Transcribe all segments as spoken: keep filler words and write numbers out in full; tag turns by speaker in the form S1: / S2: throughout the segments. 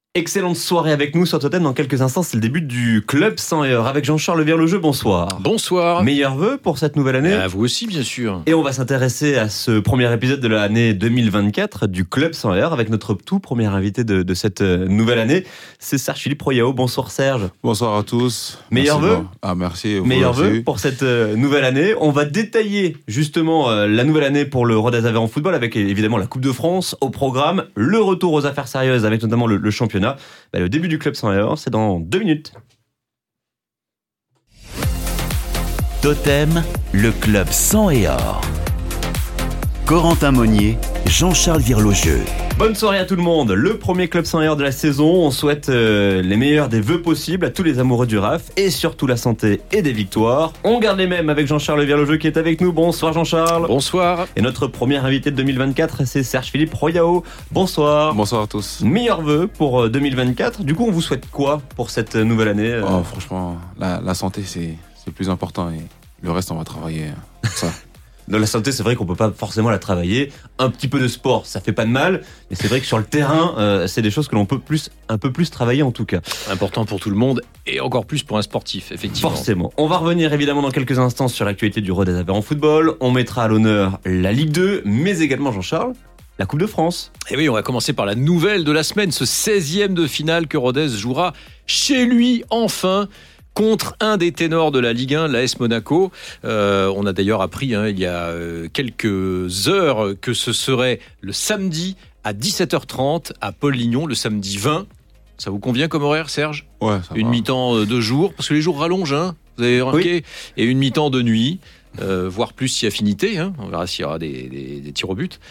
S1: Excellente soirée avec nous sur Totem. Dans quelques instants, c'est le début du Club cent heures avec Jean-Charles Virlogeux. Bonsoir.
S2: Bonsoir.
S1: Meilleurs vœux pour cette nouvelle année.
S2: À vous aussi, bien sûr.
S1: Et on va s'intéresser à ce premier épisode de l'année deux mille vingt-quatre du Club cent heures avec notre tout premier invité de, de cette nouvelle année. C'est Serge-Philippe Royao. Bonsoir Serge.
S3: Bonsoir à tous.
S1: Meilleurs vœux.
S3: Ah merci.
S1: Meilleurs vœux pour cette nouvelle année. On va détailler justement la nouvelle année pour le Rodez Aveyron Football avec évidemment la Coupe de France au programme, le retour aux affaires sérieuses avec notamment le, le championnat. Bah, le début du Club cent heures, c'est dans deux minutes.
S4: Totem, le Club cent et or. Corentin Monnier, Jean-Charles Virlogeux.
S1: Bonne soirée à tout le monde. Le premier Club cent heures de la saison. On souhaite euh, les meilleurs des vœux possibles à tous les amoureux du R A F et surtout la santé et des victoires. On garde les mêmes avec Jean-Charles Virlogeux qui est avec nous. Bonsoir Jean-Charles.
S2: Bonsoir.
S1: Et notre premier invité de deux mille vingt-quatre, c'est Serge-Philippe Royao. Bonsoir.
S3: Bonsoir à tous.
S1: Meilleurs vœux pour deux mille vingt-quatre. Du coup, on vous souhaite quoi pour cette nouvelle année euh...
S3: oh, Franchement, la, la santé, c'est, c'est le plus important et le reste, on va travailler pour ça.
S1: Dans la santé, c'est vrai qu'on peut pas forcément la travailler. Un petit peu de sport, ça fait pas de mal. Mais c'est vrai que sur le terrain, euh, c'est des choses que l'on peut plus, un peu plus travailler en tout cas.
S2: Important pour tout le monde et encore plus pour un sportif, effectivement.
S1: Forcément. On va revenir évidemment dans quelques instants sur l'actualité du Rodez Aveyron Football. On mettra à l'honneur la Ligue deux, mais également, Jean-Charles, la Coupe de France.
S2: Et oui, on va commencer par la nouvelle de la semaine, ce seizième de finale que Rodez jouera chez lui, enfin, contre un des ténors de la Ligue un, l'A S Monaco. Euh, on a d'ailleurs appris hein, il y a euh, quelques heures que ce serait le samedi à dix-sept heures trente à Paul-Lignon, le samedi vingt. Ça vous convient comme horaire, Serge ?
S3: Ouais, ça
S2: Une
S3: va.
S2: mi-temps euh, de jour, parce que les jours rallongent, hein, vous avez remarqué,
S1: Oui.
S2: Et une mi-temps de nuit. Euh, voire plus si affinité, hein. On verra s'il y aura des, des, des tirs au but,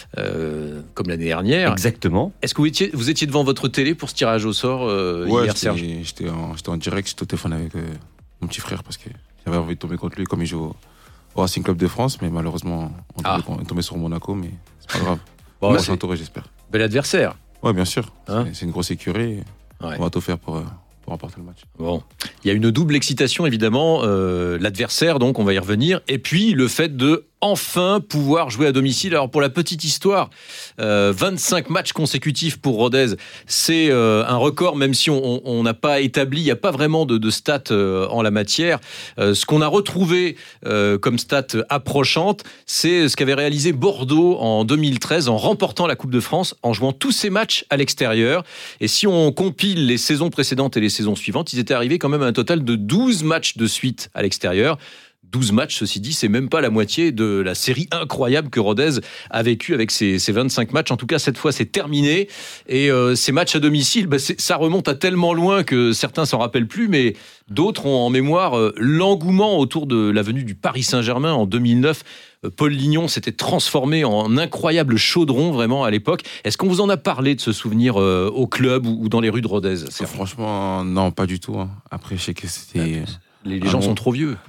S2: euh, comme l'année dernière.
S1: Exactement.
S2: Est-ce que vous étiez, vous étiez devant votre télé pour ce tirage au sort euh,
S3: Ouais,
S2: hier,
S3: j'étais,
S2: Serge ?
S3: j'étais, en, j'étais en direct, j'étais au téléphone avec euh, mon petit frère parce que j'avais envie de tomber contre lui comme il joue au, au Racing Club de France, mais malheureusement, on
S2: Ah.
S3: est tombé sur Monaco, mais c'est pas grave.
S2: Bon,
S3: Moi,
S2: c'est
S3: j'ai entouré, j'espère.
S2: bel adversaire.
S3: Ouais, bien sûr.
S2: Hein
S3: c'est, c'est une grosse écurie.
S2: Ouais.
S3: On va tout faire pour, euh, pour remporter le match.
S2: Bon, il y a une double excitation évidemment, euh, l'adversaire donc on va y revenir, et puis le fait de enfin pouvoir jouer à domicile. Alors pour la petite histoire, euh, vingt-cinq matchs consécutifs pour Rodez, c'est euh, un record même si on n'a pas établi, il n'y a pas vraiment de, de stats euh, en la matière. Euh, ce qu'on a retrouvé euh, comme stats approchantes, c'est ce qu'avait réalisé Bordeaux en deux mille treize en remportant la Coupe de France, en jouant tous ses matchs à l'extérieur. Et si on compile les saisons précédentes et les saisons suivantes, ils étaient arrivés quand même à un total de douze matchs de suite à l'extérieur. douze matchs, ceci dit, c'est même pas la moitié de la série incroyable que Rodez a vécue avec ses, ses vingt-cinq matchs. En tout cas, cette fois, c'est terminé. Et euh, ces matchs à domicile, bah, c'est, ça remonte à tellement loin que certains s'en rappellent plus, mais d'autres ont en mémoire euh, l'engouement autour de la venue du Paris Saint-Germain en deux mille neuf. Euh, Paul-Lignon s'était transformé en incroyable chaudron, vraiment, à l'époque. Est-ce qu'on vous en a parlé de ce souvenir euh, au club ou, ou dans les rues de Rodez ?
S3: C'est franchement, non, pas du tout. Hein. Après, je sais que c'était...
S2: Les, les
S3: Ah
S2: gens
S3: bon
S2: sont trop vieux.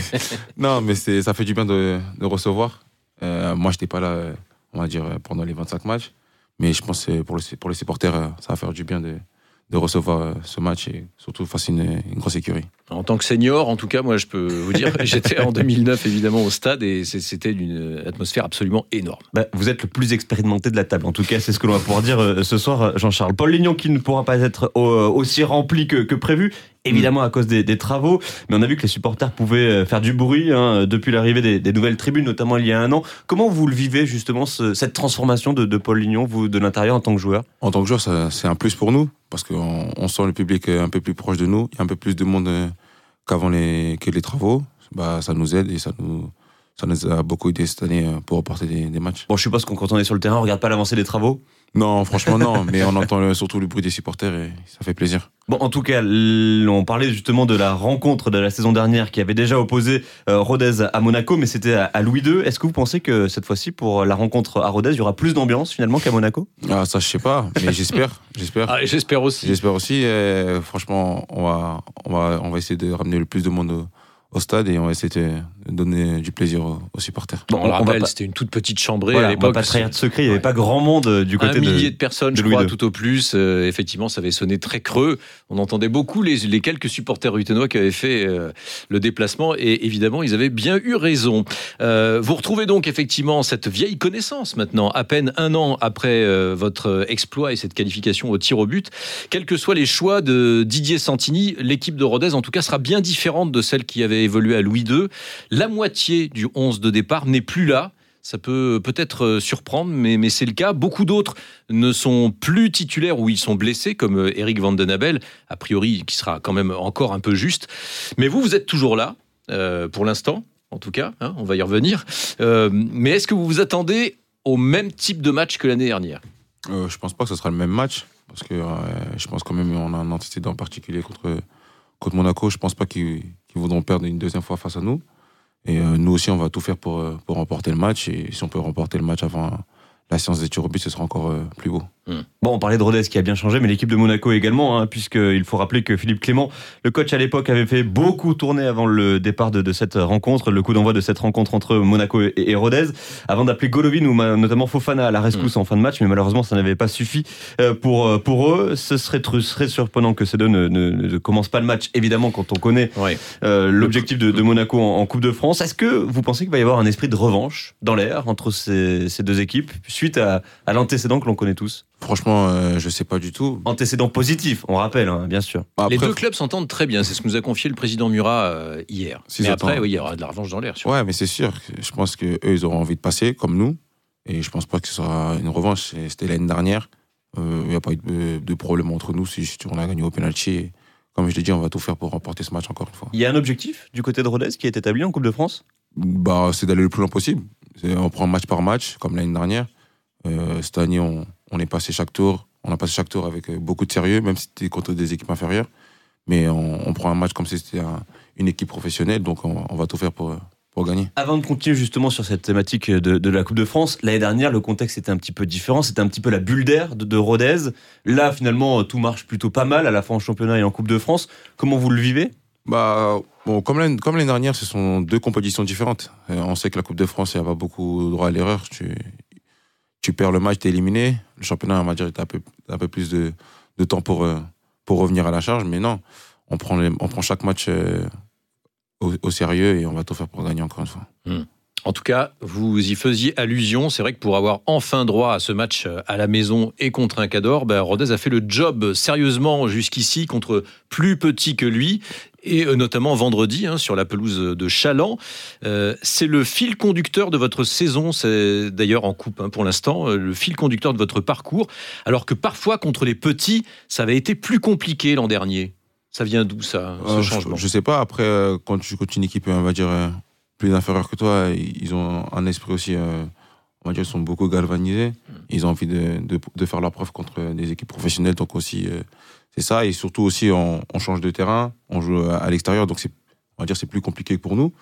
S3: Non, mais c'est, ça fait du bien de, de recevoir. Euh, moi, je n'étais pas là, on va dire, pendant les vingt-cinq matchs. Mais je pense que pour, le, pour les supporters, ça va faire du bien de, de recevoir ce match et surtout face à une, une grosse écurie.
S2: En tant que senior, en tout cas, moi, je peux vous dire, j'étais en deux mille neuf, évidemment, au stade et c'était une atmosphère absolument énorme.
S1: Bah, vous êtes le plus expérimenté de la table. En tout cas, c'est ce que l'on va pouvoir dire euh, ce soir, Jean-Charles. Paul-Lignon qui ne pourra pas être euh, aussi rempli que, que prévu, évidemment à cause des, des travaux. Mais on a vu que les supporters pouvaient faire du bruit hein, depuis l'arrivée des, des nouvelles tribunes, notamment il y a un an. Comment vous le vivez, justement, ce, cette transformation de, de Paul-Lignon, vous, de l'intérieur en tant que joueur ?
S3: En tant que joueur, ça, c'est un plus pour nous parce qu'on on sent le public un peu plus proche de nous. Il y a un peu plus de monde euh, qu'avant les, que les travaux. Bah, ça nous aide et ça nous, ça nous a beaucoup aidé cette année pour remporter des, des matchs.
S1: Bon, je suppose qu'on, quand on est sur le terrain, on regarde pas l'avancée des travaux ?
S3: Non, franchement, non. Mais on entend le, surtout le bruit des supporters et ça fait plaisir.
S1: Bon, en tout cas, on parlait justement de la rencontre de la saison dernière qui avait déjà opposé euh, Rodez à Monaco, mais c'était à, à Louis deux. Est-ce que vous pensez que cette fois-ci, pour la rencontre à Rodez, il y aura plus d'ambiance finalement qu'à Monaco ?
S3: Ah, ça, je sais pas, mais j'espère. J'espère.
S2: Ah, j'espère aussi.
S3: J'espère aussi. Et franchement, on va, on, va, on va essayer de ramener le plus de monde au, au stade et on va essayer de, donner du plaisir aux, aux supporters.
S2: Bon, on le
S1: on
S2: rappelle,
S1: va pas-
S2: c'était une toute petite chambrée
S1: Voilà,
S2: à
S1: on
S2: l'époque.
S1: va pas trahir de secret, il n'y avait
S2: Ouais.
S1: pas grand monde euh, du côté
S2: un
S1: de...
S2: millier de personnes,
S1: de
S2: je
S1: Louis
S2: crois,
S1: deux.
S2: tout au plus. Euh, effectivement, ça avait sonné très creux. On entendait beaucoup les, les quelques supporters ruténois qui avaient fait euh, le déplacement. Et évidemment, ils avaient bien eu raison. Euh, vous retrouvez donc effectivement cette vieille connaissance maintenant, à peine un an après euh, votre exploit et cette qualification au tir au but. Quels que soient les choix de Didier Santini, l'équipe de Rodez, en tout cas, sera bien différente de celle qui avait évolué à Louis deux. La moitié du onze de départ n'est plus là. Ça peut peut-être surprendre, mais, mais c'est le cas. Beaucoup d'autres ne sont plus titulaires ou ils sont blessés, comme Eric Van den Abel, a priori, qui sera quand même encore un peu juste. Mais vous, vous êtes toujours là, euh, pour l'instant, en tout cas, hein, on va y revenir. Euh, mais est-ce que vous vous attendez au même type de match que l'année dernière ?
S3: Euh, je pense pas que ce sera le même match, parce que euh, je pense quand même qu'on a un antécédent particulier contre, contre Monaco. Je pense pas qu'ils, qu'ils voudront perdre une deuxième fois face à nous. Et euh, nous aussi, on va tout faire pour, euh, pour remporter le match. Et si on peut remporter le match avant la séance des tirs au but, ce sera encore euh, plus beau.
S1: Bon, on parlait de Rodez qui a bien changé, mais l'équipe de Monaco également, hein, puisqu'il faut rappeler que Philippe Clément, le coach à l'époque, avait fait beaucoup tourner avant le départ de, de cette rencontre, le coup d'envoi de cette rencontre entre Monaco et, et Rodez, avant d'appeler Golovin ou ma- notamment Fofana à la rescousse mmh. en fin de match, mais malheureusement ça n'avait pas suffi euh, pour, pour eux. Ce serait, ce serait surprenant que ces deux ne, ne, ne commencent pas le match, évidemment, quand on connaît ouais. euh, l'objectif de, de Monaco en, en Coupe de France. Est-ce que vous pensez qu'il va y avoir un esprit de revanche dans l'air entre ces, ces deux équipes, suite à, à l'antécédent que l'on connaît tous ?
S3: Franchement, euh, je sais pas du tout.
S1: Antécédent positif, on rappelle, hein, bien sûr.
S2: Après, les deux clubs s'entendent très bien, c'est ce que nous a confié le président Murat euh, hier. Mais après, oui, il y aura de la revanche dans l'air. Sûr.
S3: Ouais, mais c'est sûr. Je pense qu'eux, ils auront envie de passer, comme nous. Et je pense pas que ce sera une revanche. C'était l'année dernière. Il euh, n'y a pas eu de, de problème entre nous. Si on a gagné au penalty. Et comme je l'ai dit, on va tout faire pour remporter ce match encore une fois.
S1: Il y a un objectif du côté de Rodez qui est établi en Coupe de France ?
S3: Bah, c'est d'aller le plus loin possible. C'est, on prend match par match, comme l'année dernière. Euh, cette année, on, on est passé chaque tour. On a passé chaque tour avec beaucoup de sérieux, même si c'était contre des équipes inférieures. Mais on, on prend un match comme si c'était un, une équipe professionnelle, donc on, on va tout faire pour, pour gagner.
S1: Avant de continuer justement sur cette thématique de, de la Coupe de France, l'année dernière, le contexte était un petit peu différent. C'était un petit peu la bulle d'air de, de Rodez. Là, finalement, tout marche plutôt pas mal, à la fois en championnat et en Coupe de France. Comment vous le vivez ?
S3: Bah, bon, comme, l'année, comme l'année dernière, ce sont deux compétitions différentes. On sait que la Coupe de France, il n'y a pas beaucoup droit à l'erreur. Tu, tu perds le match, tu es éliminé. Le championnat, on va dire, tu as un peu, un peu plus de, de temps pour, pour revenir à la charge. Mais non, on prend, les, on prend chaque match euh, au, au sérieux et on va tout faire pour gagner encore une fois.
S2: Mmh. En tout cas, vous y faisiez allusion. C'est vrai que pour avoir enfin droit à ce match à la maison et contre un Cador, ben Rodez a fait le job sérieusement jusqu'ici contre plus petit que lui. Et notamment vendredi, hein, sur la pelouse de Chaland. Euh, c'est le fil conducteur de votre saison, c'est d'ailleurs en coupe hein, pour l'instant, le fil conducteur de votre parcours, alors que parfois, contre les petits, ça avait été plus compliqué l'an dernier. Ça vient d'où, ça, ce euh, changement ?
S3: Je, je sais pas, après, euh, quand tu coaches une équipe, on va dire, euh, plus inférieure que toi, ils ont un esprit aussi, euh, on va dire, ils sont beaucoup galvanisés. Ils ont envie de, de, de faire leur preuve contre des équipes professionnelles, donc aussi... Euh, c'est ça, et surtout aussi, on, on change de terrain, on joue à, à l'extérieur, donc c'est, on va dire c'est plus compliqué pour nous.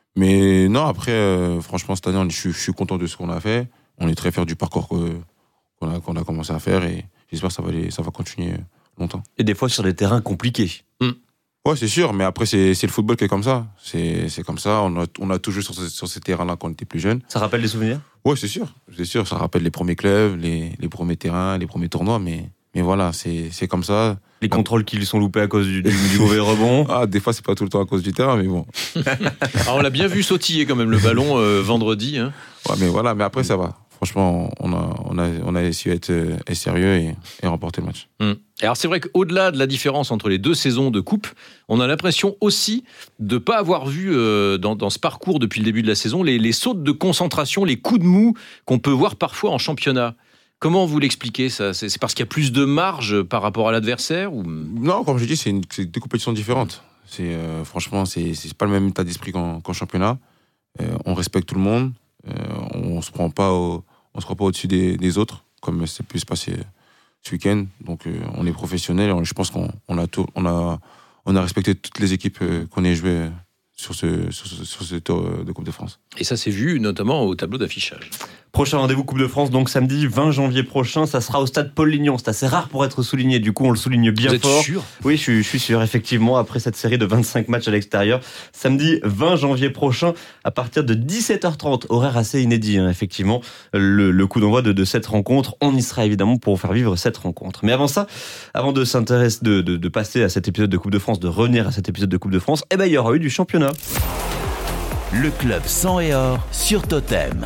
S3: Mais non, après, euh, franchement, cette année, je, je suis content de ce qu'on a fait. On est très fiers du parcours que, qu'on, a, qu'on a commencé à faire, et j'espère que ça va, aller, ça va continuer longtemps.
S1: Et des fois sur des terrains compliqués.
S3: Mmh. Ouais, c'est sûr, mais après, c'est, c'est le football qui est comme ça. C'est, c'est comme ça, on a, on a tout joué sur, ce, sur ces terrains-là quand on était plus jeunes.
S1: Ça rappelle des souvenirs ?
S3: Ouais, c'est sûr, c'est sûr. Ça rappelle les premiers clubs, les, les premiers terrains, les premiers tournois, mais... Mais voilà, c'est, c'est comme ça.
S1: Les contrôles qui sont loupés à cause du, du, du mauvais rebond.
S3: Ah, des fois, c'est pas tout le temps à cause du terrain, mais bon.
S2: Alors, on l'a bien vu sautiller quand même le ballon euh, vendredi. Hein.
S3: Ouais, mais voilà, mais après, ça va. Franchement, on a, on a, on a essayé d'être euh, sérieux et, et remporter le match.
S2: Hum. Alors, c'est vrai qu'au-delà de la différence entre les deux saisons de coupe, on a l'impression aussi de ne pas avoir vu euh, dans, dans ce parcours depuis le début de la saison les, les sautes de concentration, les coups de mou qu'on peut voir parfois en championnat. Comment vous l'expliquez, ça ? C'est, c'est parce qu'il y a plus de marge par rapport à l'adversaire ou...
S3: Non, comme je dis, c'est, une, c'est deux compétitions différentes. C'est, euh, franchement, c'est, c'est pas le même état d'esprit qu'en, qu'en championnat. Euh, on respecte tout le monde. Euh, on se prend pas au, on se prend pas au-dessus des, des autres, comme c'est pu se passer ce week-end. Donc, euh, on est professionnels. Je pense qu'on on a, tout, on a, on a respecté toutes les équipes euh, qu'on ait jouées sur ce, sur ce, sur ce tour de Coupe de France.
S2: Et ça s'est vu notamment au tableau d'affichage.
S1: Prochain rendez-vous Coupe de France, donc samedi vingt janvier prochain, ça sera au stade Paul Lignon. C'est assez rare pour être souligné, du coup on le souligne bien
S2: Vous
S1: fort.
S2: êtes sûr ?
S1: Oui, je suis, je suis sûr, effectivement, après cette série de vingt-cinq matchs à l'extérieur. Samedi vingt janvier prochain, à partir de dix-sept heures trente, horaire assez inédit, hein, effectivement, le, le coup d'envoi de, de cette rencontre. On y sera évidemment pour faire vivre cette rencontre. Mais avant ça, avant de s'intéresser, de, de, de passer à cet épisode de Coupe de France, de revenir à cet épisode de Coupe de France, eh ben, il y aura eu du championnat.
S4: Le club sang et or sur Totem.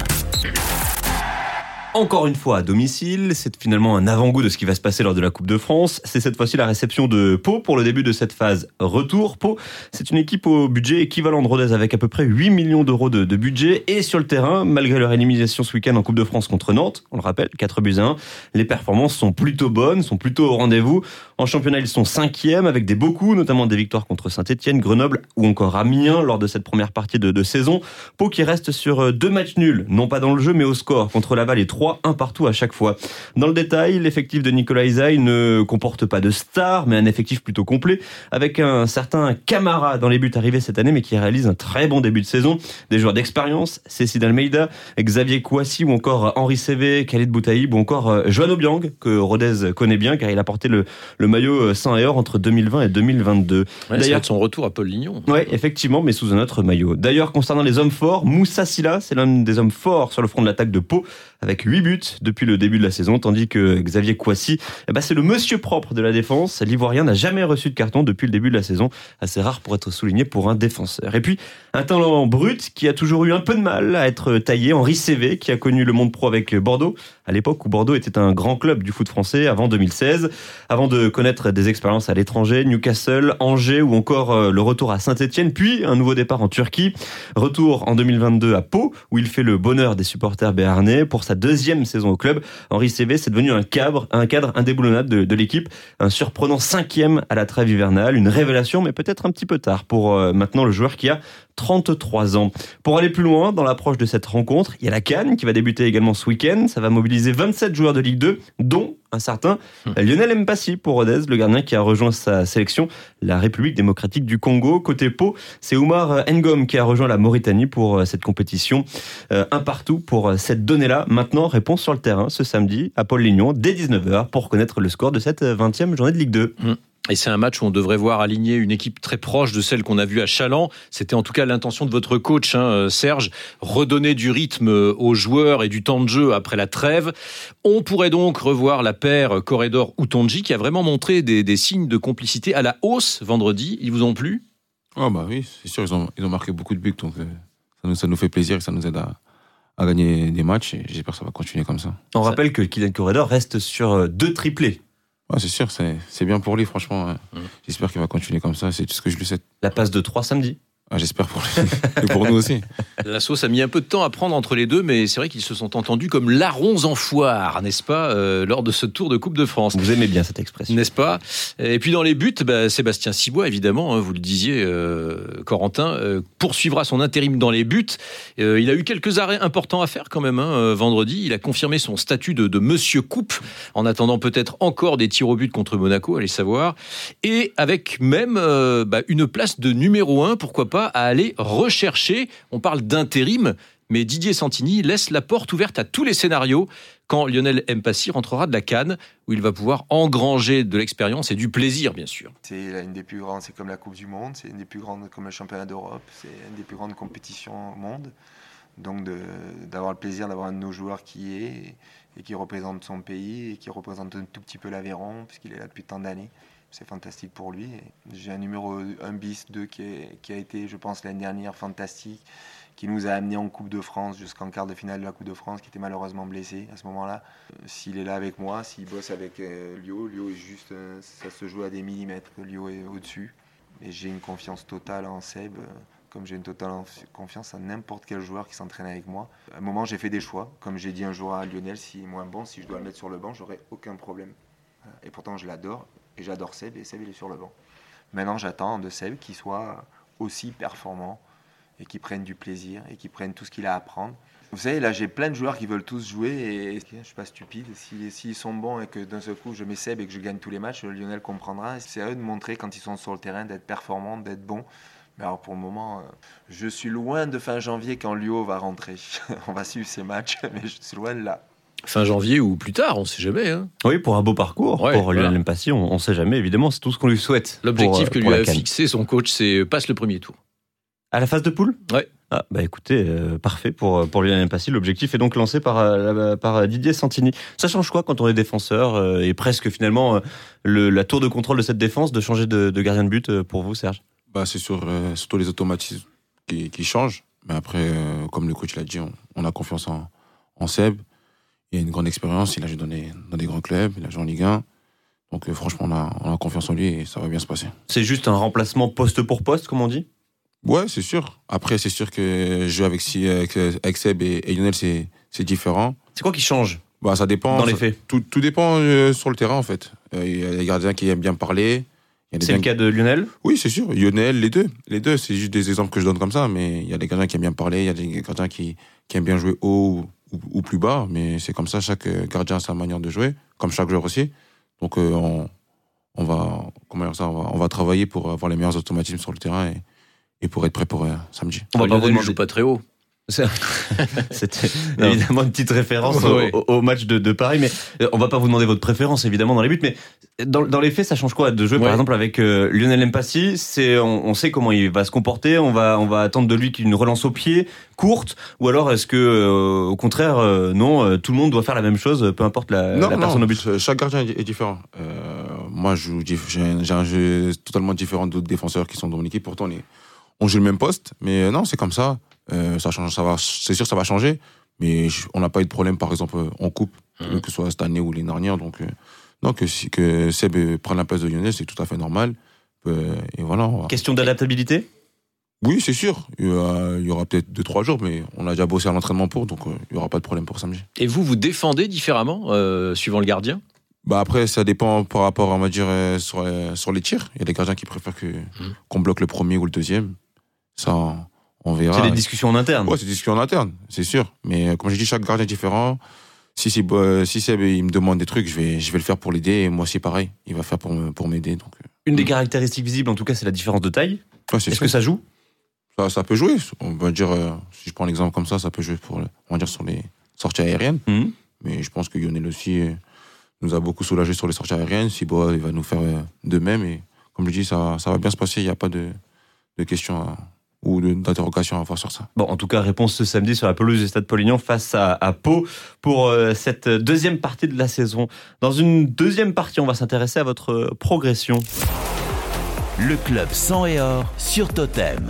S1: Encore une fois à domicile, c'est finalement un avant-goût de ce qui va se passer lors de la Coupe de France. C'est cette fois-ci la réception de Pau pour le début de cette phase retour. Pau, c'est une équipe au budget équivalent de Rodez avec à peu près huit millions d'euros de, de budget. Et sur le terrain, malgré leur élimination ce week-end en Coupe de France contre Nantes, on le rappelle, quatre buts à un, les performances sont plutôt bonnes, sont plutôt au rendez-vous. En championnat, ils sont cinquièmes avec des beaux coups, notamment des victoires contre Saint-Etienne, Grenoble ou encore Amiens lors de cette première partie de, de saison. Pau qui reste sur deux matchs nuls, non pas dans le jeu mais au score, contre Laval et trois, un partout à chaque fois. Dans le détail, l'effectif de Nicolas Isaïe ne comporte pas de stars, mais un effectif plutôt complet, avec un certain Camara dans les buts arrivés cette année, mais qui réalise un très bon début de saison. Des joueurs d'expérience, Cécile Almeida, Xavier Kouassi ou encore Henri Cévé, Khalid Boutaïb ou encore Joan Obiang, que Rodez connaît bien car il a porté le, le maillot sang et or entre deux mille vingt et deux mille vingt-deux.
S2: Ouais, D'ailleurs, c'est son retour à Paul Lignon.
S1: Oui, effectivement, mais sous un autre maillot. D'ailleurs, concernant les hommes forts, Moussa Silla, c'est l'un des hommes forts sur le front de l'attaque de Pau, avec huit buts depuis le début de la saison, tandis que Xavier Kouassi, eh ben c'est le monsieur propre de la défense. L'Ivoirien n'a jamais reçu de carton depuis le début de la saison, assez rare pour être souligné pour un défenseur. Et puis, un talent brut qui a toujours eu un peu de mal à être taillé, Henri Cévé, qui a connu le monde pro avec Bordeaux, à l'époque où Bordeaux était un grand club du foot français avant deux mille seize, avant de connaître des expériences à l'étranger, Newcastle, Angers ou encore le retour à Saint-Etienne, puis un nouveau départ en Turquie. Retour en deux mille vingt-deux à Pau, où il fait le bonheur des supporters béarnais. Pour sa deuxième saison au club, Henri Cévé, c'est devenu un cadre, un cadre indéboulonnable de, de l'équipe, un surprenant cinquième à la trêve hivernale, une révélation, mais peut-être un petit peu tard pour euh, maintenant le joueur qui a trente-trois ans. Pour aller plus loin dans l'approche de cette rencontre, il y a la CAN qui va débuter également ce week-end. Ça va mobiliser vingt-sept joueurs de Ligue deux, dont un certain Lionel Mpassi pour Rodez, le gardien qui a rejoint sa sélection, la République démocratique du Congo. Côté Pau, c'est Oumar Ngom qui a rejoint la Mauritanie pour cette compétition. Euh, un partout pour cette donnée-là. Maintenant, réponse sur le terrain ce samedi à Paul Lignon dès dix-neuf heures pour connaître le score de cette vingtième journée de Ligue deux.
S2: Mmh. Et c'est un match où on devrait voir aligner une équipe très proche de celle qu'on a vue à Chaland. C'était en tout cas l'intention de votre coach, hein, Serge, redonner du rythme aux joueurs et du temps de jeu après la trêve. On pourrait donc revoir la paire Corredor-Outonji qui a vraiment montré des, des signes de complicité à la hausse vendredi. Ils vous ont plu ?
S3: Oh bah oui, c'est sûr, ils ont, ils ont marqué beaucoup de buts, donc euh, ça, nous, ça nous fait plaisir et ça nous aide à, à gagner des matchs et j'espère que ça va continuer comme ça.
S1: On rappelle que Kylian Corredor reste sur deux triplés.
S3: Ouais, c'est sûr, c'est, c'est bien pour lui, franchement. Ouais. Mmh. J'espère qu'il va continuer comme ça, c'est tout ce que je lui souhaite.
S1: La passe de trois samedi.
S3: Ah, j'espère pour lui et pour nous aussi.
S2: La sauce a mis un peu de temps à prendre entre les deux, mais c'est vrai qu'ils se sont entendus comme larrons en foire, n'est-ce pas, euh, lors de ce tour de Coupe de France.
S1: Vous aimez bien cette expression,
S2: n'est-ce pas ? Et puis dans les buts, bah, Sébastien Cibois, évidemment, hein, vous le disiez, euh, Corentin, euh, poursuivra son intérim dans les buts. Euh, il a eu quelques arrêts importants à faire quand même. Hein, vendredi, il a confirmé son statut de, de Monsieur Coupe, en attendant peut-être encore des tirs au but contre Monaco, allez savoir. Et avec même euh, bah, une place de numéro un, pourquoi pas, à aller rechercher. On parle d'intérim, mais Didier Santini laisse la porte ouverte à tous les scénarios quand Lionel Mpassi rentrera de la CAN, où il va pouvoir engranger de l'expérience et du plaisir, bien sûr.
S5: C'est une des plus grandes, c'est comme la Coupe du Monde, c'est une des plus grandes comme le Championnat d'Europe, c'est une des plus grandes compétitions au monde. Donc de, d'avoir le plaisir d'avoir un de nos joueurs qui est et qui représente son pays et qui représente un tout petit peu l'Aveyron, puisqu'il est là depuis tant d'années. C'est fantastique pour lui. J'ai un numéro un bis deux qui, est, qui a été, je pense, l'année dernière fantastique, qui nous a amené en Coupe de France jusqu'en quart de finale de la Coupe de France, qui était malheureusement blessé à ce moment-là. S'il est là avec moi, s'il bosse avec euh, Lio, Lio est juste, euh, ça se joue à des millimètres, que Lio est au-dessus. Et j'ai une confiance totale en Seb, euh, comme j'ai une totale confiance en n'importe quel joueur qui s'entraîne avec moi. À un moment, j'ai fait des choix. Comme j'ai dit un jour à Lionel, s'il est moins bon, si je dois le mettre sur le banc, j'aurai aucun problème. Et pourtant, je l'adore. Et j'adore Seb, et Seb, il est sur le banc. Maintenant, j'attends de Seb qu'il soit aussi performant et qu'il prenne du plaisir et qu'il prenne tout ce qu'il a à apprendre. Vous savez, là, j'ai plein de joueurs qui veulent tous jouer et je ne suis pas stupide. S'ils, s'ils sont bons et que d'un seul coup, je mets Seb et que je gagne tous les matchs, Lionel comprendra. C'est à eux de montrer, quand ils sont sur le terrain, d'être performants, d'être bons. Mais alors pour le moment, euh, je suis loin de fin janvier quand Lyo va rentrer. On va suivre ses matchs, mais je suis loin de là.
S2: Fin janvier ou plus tard, on ne sait jamais. Hein.
S1: Oui, pour un beau parcours,
S2: Ouais,
S1: pour
S2: voilà.
S1: Lionel Mpassi, on ne sait jamais, évidemment, c'est tout ce qu'on lui souhaite.
S2: L'objectif
S1: pour,
S2: que
S1: pour
S2: lui
S1: la
S2: a
S1: CAN.
S2: fixé son coach, c'est passe le premier tour.
S1: À la phase de poule ?
S2: Ouais.
S1: Ah, bah écoutez, euh, parfait pour, pour Lionel Mpassi. L'objectif est donc lancé par, euh, par Didier Santini. Ça change quoi quand on est défenseur euh, et presque finalement euh, le, la tour de contrôle de cette défense de changer de, de gardien de but euh, pour vous, Serge ?
S3: Bah, c'est sur, euh, surtout les automatismes qui, qui changent. Mais après, euh, comme le coach l'a dit, on, on a confiance en, en Seb. Il a une grande expérience, il a joué dans des, dans des grands clubs, il a joué en Ligue un. Donc euh, franchement, on a, on a confiance en lui et ça va bien se passer.
S1: C'est juste un remplacement poste pour poste, comme on dit ?
S3: Ouais, c'est sûr. Après, c'est sûr que jouer avec, si- avec, avec Seb et, et Lionel, c'est, c'est différent.
S1: C'est quoi qui change
S3: Bah, ça dépend.
S1: dans les
S3: ça-
S1: faits ?
S3: Tout, tout dépend euh, sur le terrain, en fait. Euh, Il y a des gardiens qui aiment bien parler. Il y a des
S1: C'est le
S3: gardiens-
S1: cas de Lionel ?
S3: Oui, c'est sûr. Lionel, les deux. Les deux, c'est juste des exemples que je donne comme ça. Mais il y a des gardiens qui aiment bien parler, il y a des gardiens qui, qui aiment bien jouer haut ou, ou, ou plus bas. Mais c'est comme ça, chaque gardien a sa manière de jouer, comme chaque joueur aussi. Donc, euh, on, on, va, comment dire ça, on, va, on va travailler pour avoir les meilleurs automatismes sur le terrain et, et pour être prêt pour euh, samedi.
S1: On va pas vous
S2: Lionel ne
S1: demander-
S2: joue pas très haut.
S1: C'est- C'était
S2: Non.
S1: évidemment une petite référence au,
S2: Ouais.
S1: au- au match de, de Paris, mais euh, on va pas vous demander votre préférence évidemment dans les buts, mais dans, dans les faits, ça change quoi de jouer
S2: Ouais.
S1: par exemple avec euh, Lionel Mpassi ? C'est, on, on sait comment il va se comporter, on va, on va attendre de lui qu'une relance au pied courte, ou alors est-ce que euh, au contraire, euh, non, euh, tout le monde doit faire la même chose, peu importe la, la personne au but.
S3: ch- chaque gardien est est différent. Euh, moi, je joue dif- j'ai un, j'ai un jeu totalement différent d'autres défenseurs qui sont dans mon équipe. Pourtant, on, est- on joue le même poste, mais euh, non, c'est comme ça. Euh, ça change, ça va, c'est sûr, ça va changer. Mais je- on n'a pas eu de problème, par exemple, en coupe,
S2: Mhm.
S3: que ce soit cette année ou l'année dernière. Donc, euh, non, que, si, que Seb euh, prenne la place de Lionel, c'est tout à fait normal. Euh, et voilà. on va-
S1: Question d'adaptabilité ?
S3: Oui, c'est sûr. Il y aura, il y aura peut-être deux, trois jours, mais on a déjà bossé à l'entraînement pour, donc euh, il n'y aura pas de problème pour samedi.
S2: Et vous, vous défendez différemment, euh, suivant le gardien ?
S3: Bah après, ça dépend par rapport, on va dire, euh, sur, euh, sur les tirs. Il y a des gardiens qui préfèrent que, qu'on bloque le premier ou le deuxième. Ça, on, on verra.
S1: C'est des discussions en interne.
S3: Ouais, c'est des discussions en interne, c'est sûr. Mais euh, comme j'ai dit, chaque gardien est différent. Si c'est euh, si Seb, il me demande des trucs, je vais, je vais le faire pour l'aider. Et moi, c'est pareil. Il va faire pour, me- pour m'aider. Donc, euh,
S1: Une des caractéristiques visibles, en tout cas, c'est la différence de taille.
S3: ouais, c'est
S1: Est-ce
S3: sûr.
S1: que ça joue ?
S3: Ça, ça peut jouer. On va dire, euh, si je prends l'exemple comme ça, ça peut jouer pour, le- on va dire, sur les sorties aériennes.
S1: Mhm.
S3: Mais je pense que Lionel aussi euh, nous a beaucoup soulagé sur les sorties aériennes. Siboa, il va nous faire euh, de même. Et comme je dis, ça, ça va bien se passer. Il n'y a pas de, de questions à- ou de- d'interrogations à avoir sur ça.
S1: Bon, en tout cas, réponse ce samedi sur la pelouse du Stade Polignan face à, à Pau pour euh, cette deuxième partie de la saison. Dans une deuxième partie, on va s'intéresser à votre progression.
S4: Le club sang et or sur Totem.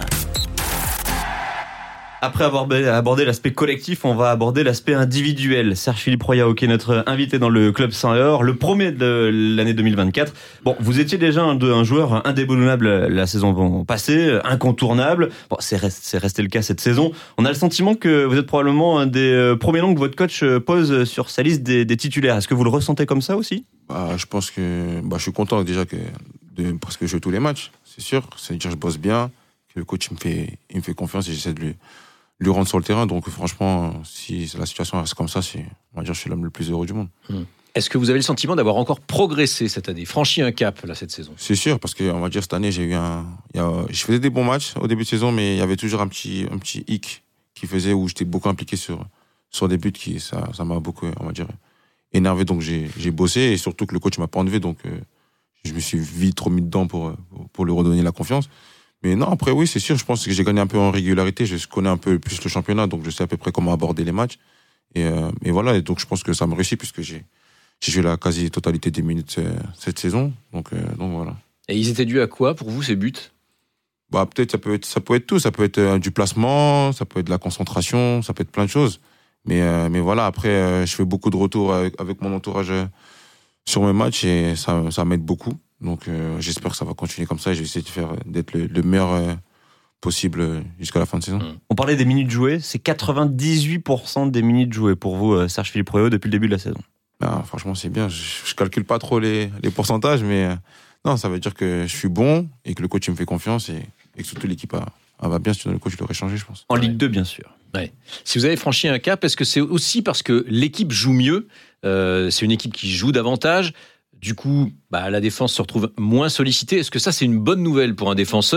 S1: Après avoir abordé l'aspect collectif, on va aborder l'aspect individuel. Serge-Philippe Royao, qui est notre invité dans le club Sang et Or, le premier de l'année deux mille vingt-quatre. Bon, vous étiez déjà un, un joueur indéboulonnable la saison passée, incontournable. Bon, c'est resté, c'est resté le cas cette saison. On a le sentiment que vous êtes probablement un des premiers noms que votre coach pose sur sa liste des, des titulaires. Est-ce que vous le ressentez comme ça aussi ?
S3: Bah, je pense que bah, je suis content déjà que de presque jouer tous les matchs, c'est sûr. C'est-à-dire que je bosse bien, que le coach il me fait, il me fait confiance et j'essaie de lui, lui rendre sur le terrain. Donc franchement, si la situation reste comme ça, c'est, on va dire, je suis l'homme le plus heureux du monde.
S2: Est-ce que vous avez le sentiment d'avoir encore progressé cette année, franchi un cap là cette saison ?
S3: C'est sûr, parce que on va dire cette année, j'ai eu un, il y a, je faisais des bons matchs au début de saison, mais il y avait toujours un petit, un petit hic qui faisait où j'étais beaucoup impliqué sur, sur des buts qui, ça, ça m'a beaucoup, on va dire, énervé. Donc j'ai, j'ai bossé et surtout que le coach m'a pas enlevé, donc euh, je me suis vite remis dedans pour, pour lui redonner la confiance. Mais non, après oui, c'est sûr, je pense que j'ai gagné un peu en régularité, je connais un peu plus le championnat, donc je sais à peu près comment aborder les matchs. Et, euh, et voilà, et donc je pense que ça me réussit puisque j'ai, j'ai joué la quasi-totalité des minutes euh, cette saison. Donc, euh, donc voilà.
S2: Et ils étaient dus à quoi pour vous ces buts ?
S3: Bah, peut-être, ça peut être, ça peut être tout. Ça peut être euh, du placement, ça peut être de la concentration, ça peut être plein de choses. Mais, euh, mais voilà, après, euh, je fais beaucoup de retours avec, avec mon entourage euh, sur mes matchs et ça, ça m'aide beaucoup. Donc, euh, j'espère que ça va continuer comme ça et je vais essayer de faire, d'être le, le meilleur euh, possible euh, jusqu'à la fin de saison.
S2: Mmh.
S1: On parlait des minutes jouées, c'est quatre-vingt-dix-huit pour cent des minutes jouées pour vous, euh, Serge-Philippe Royao, depuis le début de la saison.
S3: Ah, franchement, c'est bien. Je, je calcule pas trop les, les pourcentages, mais euh, non, ça veut dire que je suis bon et que le coach il me fait confiance et, et que surtout l'équipe a, a va bien. Si le coach l'aurait changé, je pense.
S1: En Ligue deux, bien sûr.
S2: Ouais. Si vous avez franchi un cap, est-ce que c'est aussi parce que l'équipe joue mieux ? euh, C'est une équipe qui joue davantage. Du coup, bah, la défense se retrouve moins sollicitée. Est-ce que ça, c'est une bonne nouvelle pour un défenseur ?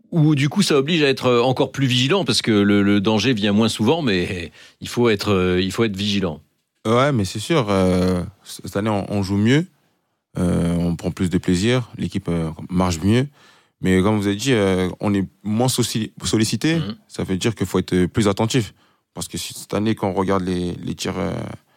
S2: Ou du coup ça oblige à être encore plus vigilant parce que le, le danger vient moins souvent, mais il faut être, il faut être vigilant.
S3: Ouais, mais c'est sûr, euh, cette année on, on joue mieux, euh, on prend plus de plaisir, l'équipe euh, marche mieux, mais comme vous avez dit, euh, on est moins solli- sollicité, mmh. Ça veut dire qu'il faut être plus attentif, parce que cette année quand on regarde les, les tirs, euh,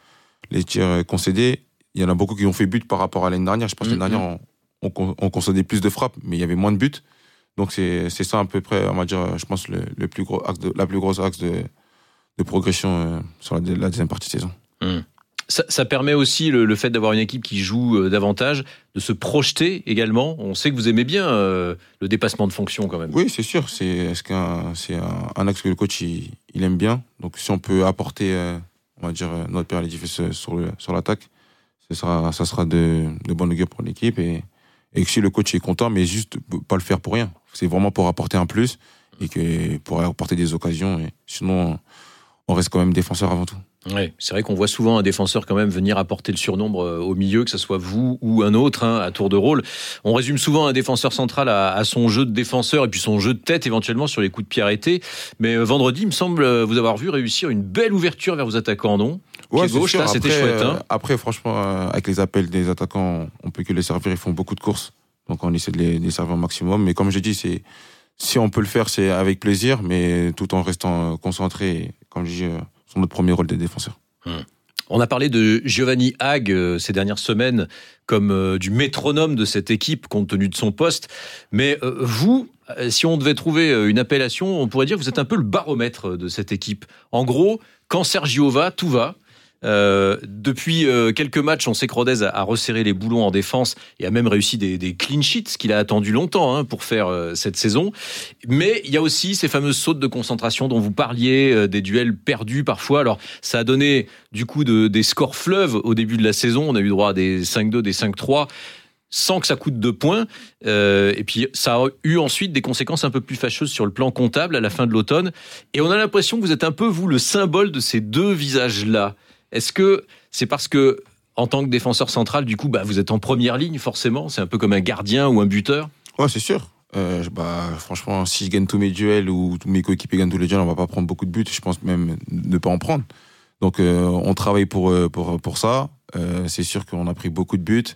S3: les tirs concédés, il y en a beaucoup qui ont fait but par rapport à l'année dernière. Je pense mmh. que l'année dernière on, on, on concédait plus de frappes, mais il y avait moins de buts. Donc c'est, c'est ça à peu près, on va dire, je pense, le, le plus gros axe de, la plus grosse axe de, de progression euh, sur la, la deuxième partie de saison.
S2: Mmh. Ça, ça permet aussi, le, le fait d'avoir une équipe qui joue euh, davantage, de se projeter également. On sait que vous aimez bien euh, le dépassement de fonction quand même.
S3: Oui, c'est sûr. C'est, est-ce qu'un, c'est un, un axe que le coach il, il aime bien. Donc si on peut apporter, euh, on va dire, notre pierre à l'édifice sur, le, sur l'attaque, ça sera, ça sera de, de bonne augure pour l'équipe. Et, et que si le coach est content, mais juste pas le faire pour rien. C'est vraiment pour apporter un plus et que pour apporter des occasions. Et sinon, on reste quand même défenseur avant tout.
S2: Oui, c'est vrai qu'on voit souvent un défenseur quand même venir apporter le surnombre au milieu, que ce soit vous ou un autre, hein, à tour de rôle. On résume souvent un défenseur central à, à son jeu de défenseur et puis son jeu de tête éventuellement sur les coups de pied arrêtés. Mais euh, vendredi, il me semble vous avoir vu réussir une belle ouverture vers vos attaquants, non ?
S3: Ouais,
S2: Pied gauche,
S3: c'est sûr.
S2: là, c'était
S3: après,
S2: chouette. Hein.
S3: Euh, après, franchement, euh, avec les appels des attaquants, on peut que les servir. Ils font beaucoup de courses. Donc on essaie de les, de les servir au maximum. Mais comme j'ai dit, c'est, si on peut le faire, c'est avec plaisir, mais tout en restant concentré, comme je dis, sur notre premier rôle de défenseur.
S2: Hum. On a parlé de Giovanni Hag euh, ces dernières semaines comme euh, du métronome de cette équipe compte tenu de son poste. Mais euh, vous, euh, si on devait trouver une appellation, on pourrait dire que vous êtes un peu le baromètre de cette équipe. En gros, quand Sergio va, tout va. Euh, depuis euh, quelques matchs, on sait que Rodez a, a resserré les boulons en défense et a même réussi des, des clean sheets, ce qu'il a attendu longtemps hein, pour faire euh, cette saison. Mais il y a aussi ces fameuses sautes de concentration dont vous parliez, euh, des duels perdus parfois. Alors, ça a donné du coup de, des scores fleuves au début de la saison. On a eu droit à des cinq deux, des cinq trois, sans que ça coûte deux points. Euh, et puis, ça a eu ensuite des conséquences un peu plus fâcheuses sur le plan comptable à la fin de l'automne. Et on a l'impression que vous êtes un peu, vous, le symbole de ces deux visages-là. Est-ce que c'est parce que, en tant que défenseur central, du coup, bah, vous êtes en première ligne, forcément ? C'est un peu comme un gardien ou un buteur ?
S3: Ouais, c'est sûr. Euh, bah, franchement, si je gagne tous mes duels ou tous mes coéquipiers gagnent tous les duels, on va pas prendre beaucoup de buts. Je pense même ne pas en prendre. Donc, euh, on travaille pour, pour, pour ça. Euh, c'est sûr qu'on a pris beaucoup de buts.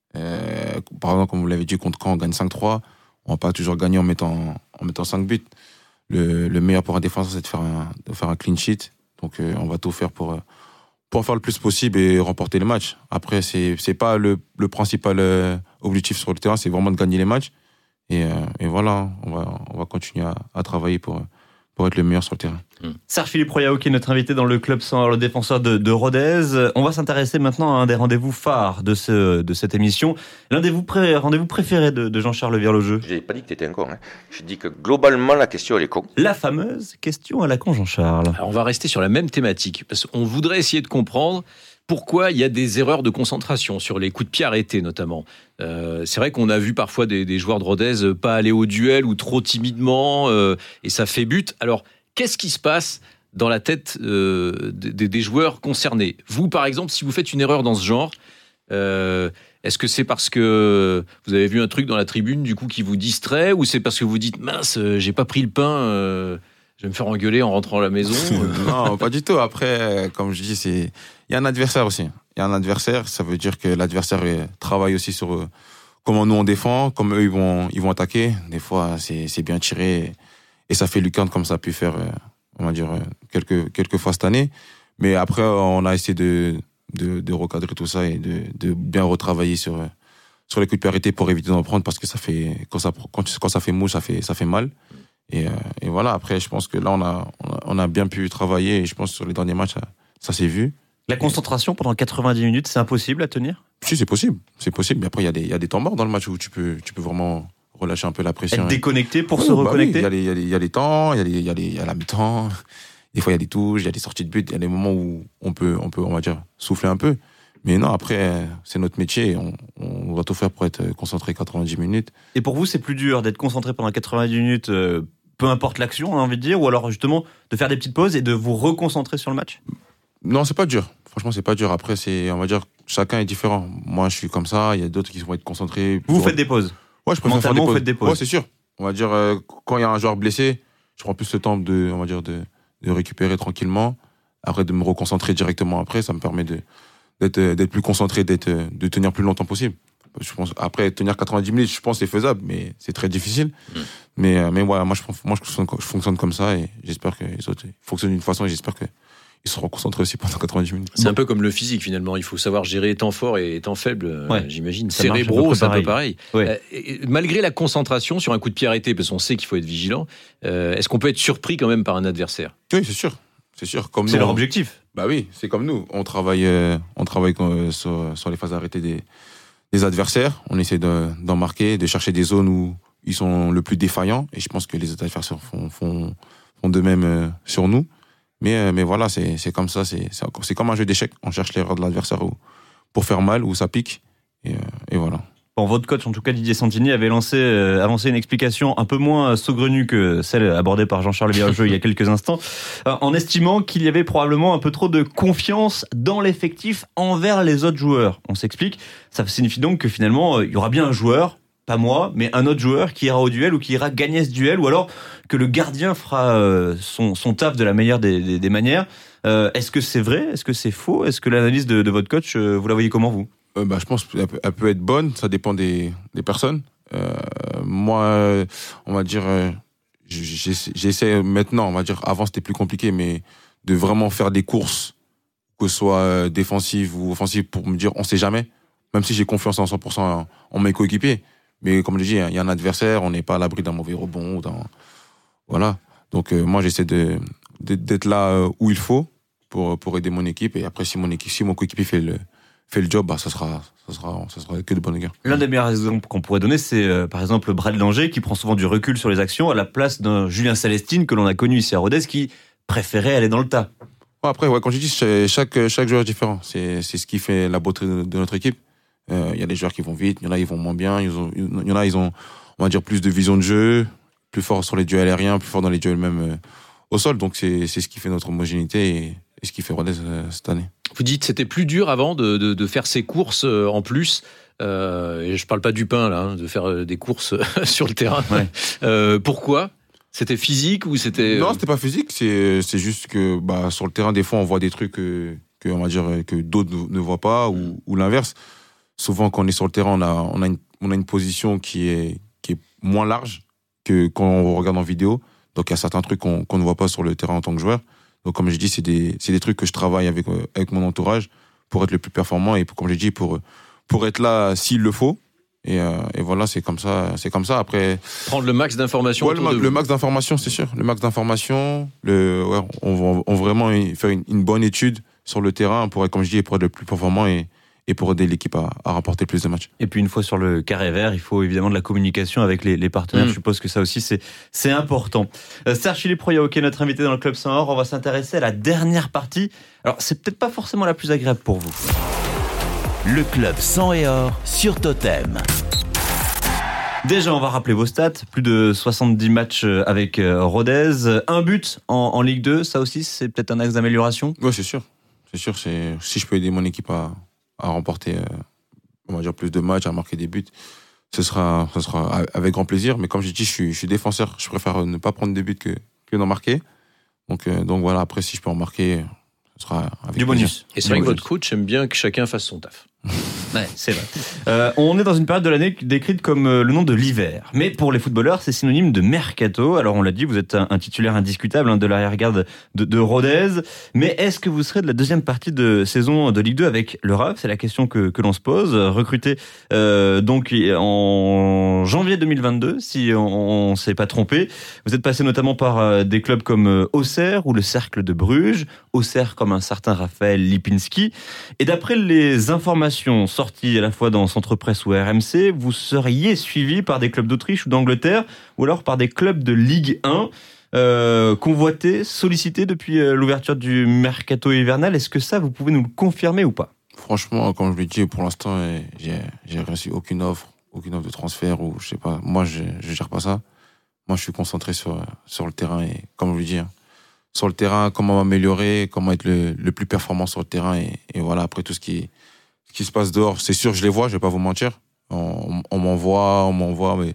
S3: Euh, par exemple, comme vous l'avez dit, contre Caen, on gagne cinq trois. On va pas toujours gagner en mettant, en mettant cinq buts. Le, le meilleur pour un défenseur, c'est de faire un, de faire un clean sheet. Donc, euh, on va tout faire pour... pour en faire le plus possible et remporter les matchs. Après, c'est c'est pas le, le principal euh, objectif sur le terrain, c'est vraiment de gagner les matchs. Et, euh, et voilà, on va, on va continuer à, à travailler pour, pour être le meilleur sur le terrain.
S1: Mmh. Serge-Philippe Royao, qui est notre invité dans le Club cent, le défenseur de, de Rodez. On va s'intéresser maintenant à un des rendez-vous phares de, ce, de cette émission. L'un des vous pré- rendez-vous préférés de, de Jean-Charles Virlogeux.
S6: Je n'ai pas dit que tu étais un con. Hein. Je dis que globalement, la question, elle est con.
S1: La fameuse question à la con, Jean-Charles.
S2: Alors, on va rester sur la même thématique, parce qu'on voudrait essayer de comprendre pourquoi il y a des erreurs de concentration, sur les coups de pied arrêtés notamment. Euh, c'est vrai qu'on a vu parfois des, des joueurs de Rodez pas aller au duel ou trop timidement, euh, et ça fait but. Alors, qu'est-ce qui se passe dans la tête euh, des, des joueurs concernés ? Vous, par exemple, si vous faites une erreur dans ce genre, euh, est-ce que c'est parce que vous avez vu un truc dans la tribune du coup qui vous distrait, ou c'est parce que vous dites mince, j'ai pas pris le pain, euh, je vais me faire engueuler en rentrant à la maison euh...
S3: Non, pas du tout. Après, comme je dis, c'est il y a un adversaire aussi. Il y a un adversaire, ça veut dire que l'adversaire travaille aussi sur euh, comment nous on défend, comme eux ils vont ils vont attaquer. Des fois, c'est c'est bien tiré et ça fait lucarne comme ça a pu faire, euh, on va dire quelques quelques fois cette année. Mais après, on a essayé de de, de recadrer tout ça et de, de bien retravailler sur sur les coups de pied arrêtés pour éviter d'en prendre, parce que ça fait quand ça quand, quand ça fait mou, ça fait ça fait mal. Et, euh, et voilà. Après, je pense que là, on a on a, on a bien pu travailler, et je pense que sur les derniers matchs, ça, ça s'est vu.
S1: La concentration pendant quatre-vingt-dix minutes, c'est impossible à tenir ?
S3: Si, c'est possible, c'est possible. Mais après, il y a des il y a des temps morts dans le match où tu peux tu peux vraiment relâcher un peu la pression.
S1: Être déconnecté pour
S3: oui,
S1: se
S3: bah
S1: reconnecter.
S3: Il oui, y a les il y a les temps, il y a les il y a les il y a la mi-temps. Des fois, il y a des touches, il y a des sorties de but, il y a des moments où on peut, on peut, on va dire, souffler un peu. Mais non, après, c'est notre métier. On, on doit tout faire pour être concentré quatre-vingt-dix minutes.
S1: Et pour vous, c'est plus dur d'être concentré pendant quatre-vingt-dix minutes, euh, peu importe l'action, on a envie de dire, ou alors justement de faire des petites pauses et de vous reconcentrer sur le match ?
S3: Non, c'est pas dur. Franchement, c'est pas dur. Après, c'est, on va dire, chacun est différent. Moi, je suis comme ça. Il y a d'autres qui vont être concentrés.
S1: Vous, vous faites des pauses ?
S3: Ouais, je préfère faire des pauses.
S1: Vous faites des pauses ?
S3: Ouais, c'est sûr. On va dire, euh, quand il y a un joueur blessé, je prends plus le temps de, on va dire, de, de récupérer tranquillement. Après, de me reconcentrer directement après, ça me permet de, d'être, d'être plus concentré, d'être, de tenir plus longtemps possible. Je pense, après, tenir quatre-vingt-dix minutes, je pense que c'est faisable, mais c'est très difficile. Mmh. Mais, mais voilà, moi, je, moi, je fonctionne, je fonctionne comme ça et j'espère que les autres fonctionnent d'une façon et j'espère qu'ils seront concentrés aussi pendant quatre-vingt-dix minutes.
S2: C'est bon. Un peu comme le physique, finalement. Il faut savoir gérer temps fort et temps faible, ouais. j'imagine.
S1: Ça
S2: Cérébraux, c'est un peu pareil.
S1: Ouais.
S2: Euh, et, malgré la concentration sur un coup de pied arrêté, parce qu'on sait qu'il faut être vigilant, euh, est-ce qu'on peut être surpris quand même par un adversaire ?
S3: Oui, c'est sûr. C'est sûr. Comme
S1: c'est
S3: nous,
S1: leur
S3: on...
S1: objectif.
S3: Bah oui, c'est comme nous. On travaille, euh, on travaille euh, sur, sur les phases arrêtées des, des adversaires. On essaie de, d'en marquer, de chercher des zones où ils sont le plus défaillants. Et je pense que les adversaires font, font, font de même euh, sur nous. Mais, euh, mais voilà, c'est, c'est comme ça. C'est, c'est, c'est comme un jeu d'échecs. On cherche l'erreur de l'adversaire où, pour faire mal, où ça pique. Et, euh, et voilà.
S1: Bon, votre coach, en tout cas Didier Santini, avait lancé, euh, avancé une explication un peu moins saugrenue que celle abordée par Jean-Charles Virgeux il y a quelques instants, euh, en estimant qu'il y avait probablement un peu trop de confiance dans l'effectif envers les autres joueurs. On s'explique, ça signifie donc que finalement, euh, il y aura bien un joueur, pas moi, mais un autre joueur qui ira au duel ou qui ira gagner ce duel, ou alors que le gardien fera euh, son, son taf de la meilleure des, des, des manières. Euh, est-ce que c'est vrai ? Est-ce que c'est faux ? Est-ce que l'analyse de, de votre coach, euh, vous la voyez comment, vous ?
S3: Euh, bah, je pense qu'elle peut, elle peut être bonne, ça dépend des, des personnes. Euh, moi, on va dire, euh, j'essaie, j'essaie maintenant, on va dire, avant c'était plus compliqué, mais de vraiment faire des courses, que ce soit défensives ou offensives, pour me dire, on sait jamais, même si j'ai confiance en cent pour cent en, en mes coéquipiers. Mais comme je dis, il y a un adversaire, on n'est pas à l'abri d'un mauvais rebond. Ou d'un... Voilà. Donc euh, moi, j'essaie de, de, d'être là où il faut pour, pour aider mon équipe. Et après, si mon, équipe, si mon coéquipier fait le... fait le job, bah, ça sera, ça sera, ça sera que de bonnes guerres.
S1: L'un des meilleurs exemples qu'on pourrait donner, c'est euh, par exemple Brad Langer, qui prend souvent du recul sur les actions à la place d'un Julien Celestine que l'on a connu ici à Rodez, qui préférait aller dans le tas.
S3: Ouais, après, ouais, quand je dis chaque chaque joueur est différent, c'est c'est ce qui fait la beauté de, de notre équipe. Il euh, y a des joueurs qui vont vite, il y en a ils vont moins bien, il y en a ils ont, on va dire, plus de vision de jeu, plus fort sur les duels aériens, plus fort dans les duels même euh, au sol. Donc c'est c'est ce qui fait notre homogénéité et, et ce qui fait Rodez euh, cette année.
S2: Vous dites c'était plus dur avant de, de, de faire ces courses euh, en plus. Euh, et je parle pas du pain là, hein, de faire euh, des courses sur le terrain. Ouais. Euh, pourquoi ? C'était physique ou c'était
S3: Non, c'était pas physique. C'est c'est juste que bah sur le terrain des fois on voit des trucs que, que on va dire que d'autres ne, ne voient pas ou, ou l'inverse. Souvent quand on est sur le terrain on a on a une on a une position qui est qui est moins large que quand on regarde en vidéo. Donc il y a certains trucs qu'on qu'on ne voit pas sur le terrain en tant que joueur. Donc comme je dis, c'est des c'est des trucs que je travaille avec euh, avec mon entourage pour être le plus performant et pour, comme je dis, pour pour être là s'il le faut. Et, euh, et voilà, c'est comme ça, c'est comme ça. Après,
S2: prendre le max d'informations.
S3: Ouais, le, ma- le max d'informations, c'est sûr. Le max d'informations, le ouais, on va on vraiment faire une, une bonne étude sur le terrain pour être, comme je dis, pour être le plus performant et et pour aider l'équipe à, à remporter plus de matchs.
S1: Et puis une fois sur le carré vert, il faut évidemment de la communication avec les, les partenaires. Mmh. Je suppose que ça aussi c'est c'est important. Euh, Serge Philippe Royahockey, notre invité dans le Club cent Or, on va s'intéresser à la dernière partie. Alors c'est peut-être pas forcément la plus agréable pour vous.
S4: Le Club cent et Or sur Totem.
S1: Déjà, on va rappeler vos stats. Plus de soixante-dix matchs avec Rodez. Un but en, en Ligue deux, ça aussi c'est peut-être un axe d'amélioration.
S3: Oui, c'est sûr. C'est sûr. C'est, si je peux aider mon équipe à à remporter, euh, on va dire, plus de matchs, à marquer des buts, ce sera, ce sera avec grand plaisir. Mais comme j'ai dit, je suis, je suis défenseur. Je préfère ne pas prendre des buts que, que d'en marquer. Donc, euh, donc voilà, après, si je peux en marquer, ce sera avec
S1: du
S3: plaisir.
S1: bonus.
S2: Et c'est vrai que votre coach aime bien que chacun fasse son taf.
S1: Ouais, c'est vrai. Euh, on est dans une période de l'année décrite comme euh, le nom de l'hiver. Mais pour les footballeurs, c'est synonyme de mercato. Alors on l'a dit, vous êtes un, un titulaire indiscutable hein, de l'arrière-garde de, de Rodez. Mais est-ce que vous serez de la deuxième partie de saison de Ligue deux avec le R A V ? C'est la question que, que l'on se pose. Recruté euh, donc en janvier deux mille vingt-deux, si on ne s'est pas trompé. Vous êtes passé notamment par euh, des clubs comme euh, Auxerre ou le Cercle de Bruges. Auxerre comme un certain Raphaël Lipinski. Et d'après les informations sorties à la fois dans Centre Presse ou R M C, vous seriez suivi par des clubs d'Autriche ou d'Angleterre, ou alors par des clubs de Ligue un, euh, convoités, sollicités depuis l'ouverture du mercato hivernal. Est-ce que ça, vous pouvez nous le confirmer ou pas ?
S3: Franchement, comme je l'ai dit, pour l'instant, j'ai, j'ai reçu aucune offre, aucune offre de transfert, ou je sais pas. Moi, je, je gère pas ça. Moi, je suis concentré sur, sur le terrain et, comme je l'ai dit, hein, sur le terrain, comment m'améliorer, comment être le, le plus performant sur le terrain et, et voilà, après tout ce qui, ce qui se passe dehors, c'est sûr, je les vois, je vais pas vous mentir. On, on m'envoie, on m'envoie mais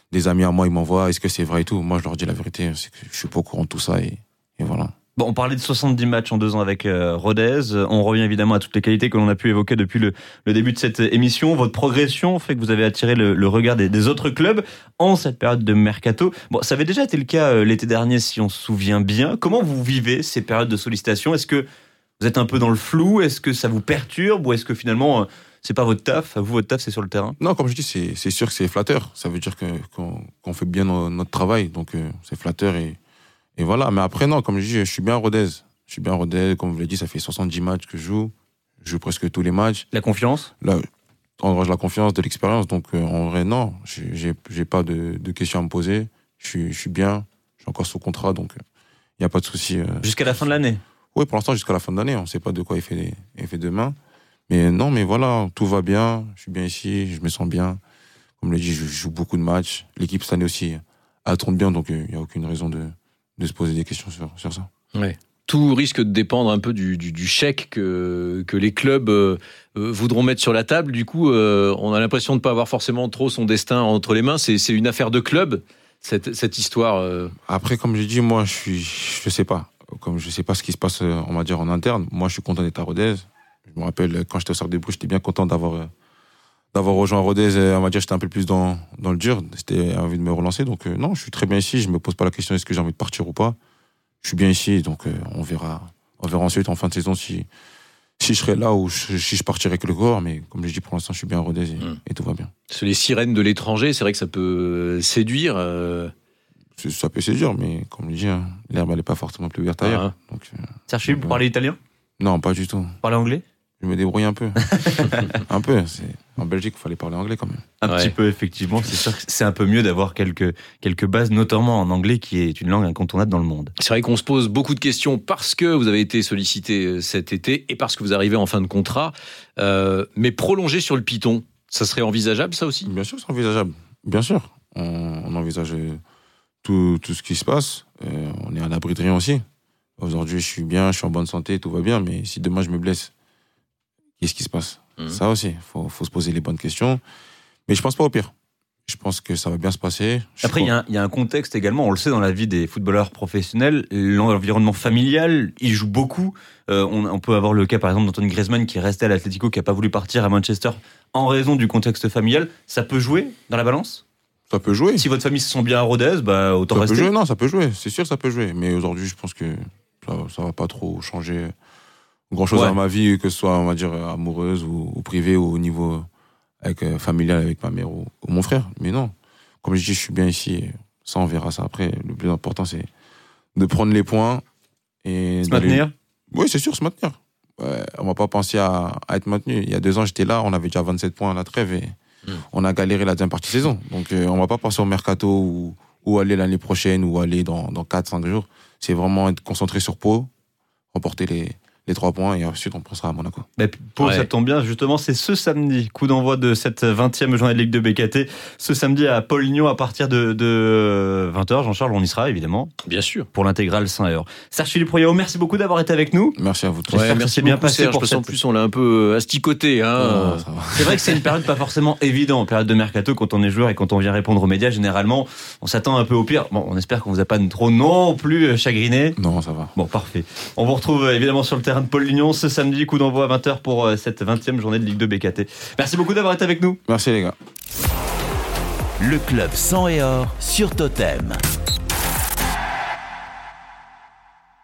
S3: des amis à moi, ils m'envoient, est-ce que c'est vrai et tout. Moi, je leur dis la vérité, c'est que je suis pas au courant de tout ça et, et voilà.
S1: Bon, on parlait de soixante-dix matchs en deux ans avec euh, Rodez. On revient évidemment à toutes les qualités que l'on a pu évoquer depuis le, le début de cette émission. Votre progression fait que vous avez attiré le, le regard des, des autres clubs en cette période de mercato. Bon, ça avait déjà été le cas euh, l'été dernier, si on se souvient bien. Comment vous vivez ces périodes de sollicitation ? Est-ce que vous êtes un peu dans le flou ? Est-ce que ça vous perturbe ? Ou est-ce que finalement, euh, c'est pas votre taf ? Vous, votre taf, c'est sur le terrain ?
S3: Non, comme je dis, c'est, c'est sûr que c'est flatteur. Ça veut dire que, qu'on, qu'on fait bien no, notre travail. Donc, euh, c'est flatteur et, et voilà. Mais après, non, comme je dis, je suis bien à Rodez. Je suis bien à Rodez. Comme vous l'avez dit, ça fait soixante-dix matchs que je joue. Je joue presque tous les matchs.
S1: La confiance ?
S3: Là, en vrai, j'ai la confiance, de l'expérience. Donc, euh, en vrai, non. J'ai, j'ai, j'ai pas de, de questions à me poser. Je suis, je suis bien. Je suis encore sous contrat. Donc, il euh, n'y a pas de souci. Euh.
S1: Jusqu'à la fin de l'année ?
S3: Oui, pour l'instant, jusqu'à la fin de l'année. On ne sait pas de quoi il fait, il fait demain. Mais non, mais voilà, tout va bien. Je suis bien ici, je me sens bien. Comme je l'ai dit, je joue beaucoup de matchs. L'équipe, cette année aussi, elle tourne bien, donc il n'y a aucune raison de, de se poser des questions sur, sur ça.
S2: Ouais. Tout risque de dépendre un peu du, du, du chèque que, que les clubs euh, voudront mettre sur la table. Du coup, euh, on a l'impression de ne pas avoir forcément trop son destin entre les mains. C'est, c'est une affaire de club, cette, cette histoire. Euh...
S3: Après, comme j'ai dit, moi, je suis, je sais pas. Comme je sais pas ce qui se passe, on va dire, en interne. Moi, je suis content d'être à Rodez. Je me rappelle, quand j'étais au Cercle des Bruges, j'étais bien content d'avoir, d'avoir rejoint Rodez. On va dire, j'étais un peu plus dans, dans le dur. C'était envie de me relancer. Donc, euh, non, je suis très bien ici. Je me pose pas la question est-ce que j'ai envie de partir ou pas. Je suis bien ici. Donc, euh, on verra, on verra ensuite en fin de saison si, si je serai là ou si je partirai avec le corps. Mais comme je dis, pour l'instant, je suis bien à Rodez et, mmh. et tout va bien.
S2: Sur les sirènes de l'étranger, c'est vrai que ça peut séduire. Euh...
S3: Ça peut séduire, mais comme je dis, hein, l'herbe, elle n'est pas forcément plus verte ailleurs.
S2: Ah.
S3: Donc, euh,
S1: Serge Philippe, vous parlez italien ?
S3: Non, pas du tout.
S1: Vous parlez anglais ?
S3: Je me débrouille un peu. un peu. C'est... En Belgique, il fallait parler anglais quand même.
S1: Un
S2: ouais.
S1: petit peu, effectivement. C'est sûr que c'est un peu mieux d'avoir quelques, quelques bases, notamment en anglais, qui est une langue incontournable dans le monde.
S2: C'est vrai qu'on se pose beaucoup de questions parce que vous avez été sollicité cet été et parce que vous arrivez en fin de contrat. Euh, mais prolonger sur le Python, ça serait envisageable, ça aussi ?
S3: Bien sûr, c'est envisageable. Bien sûr. On, on envisage tout, tout ce qui se passe. Euh, on est à l'abri de rien aussi. Aujourd'hui, je suis bien, je suis en bonne santé, tout va bien. Mais si demain, je me blesse, qu'est-ce qui se passe ? Mmh. Ça aussi, il faut, faut se poser les bonnes questions. Mais je pense pas au pire. Je pense que ça va bien se passer. Je
S1: Après, il y, y a un contexte également, on le sait dans la vie des footballeurs professionnels, l'environnement familial, il joue beaucoup. Euh, on, on peut avoir le cas, par exemple, d'Antoine Griezmann qui est resté à l'Atlético, qui n'a pas voulu partir à Manchester en raison du contexte familial. Ça peut jouer dans la balance ?
S3: Ça peut jouer.
S1: Si votre famille se sent bien à Rodez, bah, autant
S3: ça
S1: rester.
S3: Peut jouer, non, ça peut jouer. C'est sûr, ça peut jouer. Mais aujourd'hui, je pense que ça, ça va pas trop changer grand-chose ouais. dans ma vie, que ce soit, on va dire, amoureuse ou, ou privée, ou au niveau avec, euh, familial avec ma mère ou, ou mon frère. Mais non, comme je dis, je suis bien ici. Ça, on verra ça après. Le plus important, c'est de prendre les points et
S1: se maintenir.
S3: Oui, c'est sûr, se maintenir. Ouais, on va pas penser à, à être maintenu. Il y a deux ans, j'étais là, on avait déjà vingt-sept points à la trêve et mmh. on a galéré la deuxième partie de saison. Donc, euh, on va pas penser au mercato ou, ou aller l'année prochaine ou aller dans, dans quatre cinq jours. C'est vraiment être concentré sur Pau, remporter les, les trois points et ensuite on passera à Monaco.
S1: Mais Pau, ouais. ça tombe bien, justement, c'est ce samedi, coup d'envoi de cette vingtième journée de Ligue deux B K T. Ce samedi à Paul-Lignon à partir de, de vingt heures. Jean-Charles, on y sera évidemment.
S2: Bien sûr.
S1: Pour l'intégrale Saint-Heure. Serge Philippe Royao, merci beaucoup d'avoir été avec nous.
S3: Merci à vous tous.
S2: Ouais, merci bien passé. Serge, pour cette... En plus, on l'a un peu asticoté. Hein.
S3: Oh,
S1: c'est vrai que c'est une période pas forcément évidente, période de mercato, quand on est joueur et quand on vient répondre aux médias. Généralement, on s'attend un peu au pire. Bon, on espère qu'on vous a pas trop non plus chagriné.
S3: Non, ça va.
S1: Bon, parfait. On vous retrouve évidemment sur le terrain de Paul-Lignon ce samedi, coup d'envoi à vingt heures pour cette vingtième journée de Ligue deux B K T. Merci beaucoup d'avoir été avec nous.
S3: Merci les gars.
S4: Le club sang et or sur Totem.